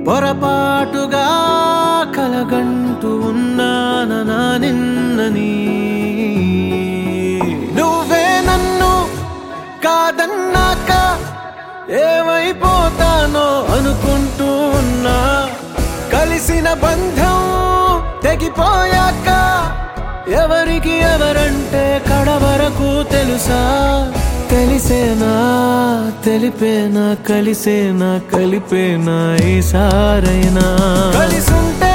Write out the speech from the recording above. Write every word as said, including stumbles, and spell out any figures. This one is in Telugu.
పొరపాటుగా కలగంటూ ఉన్నానా నిన్నని నువ్వే నన్ను కాదన్నాక ఏమైపోతానో అనుకుంటూ ఉన్నా కలిసిన బంధం తెగిపోయాక ఎవరికి ఎవరంటే కడవరకు తెలుసా తెలిసేనా తెలిపేనా కలిసేనా కలిపేనా ఈసారైనా కలిసుంటే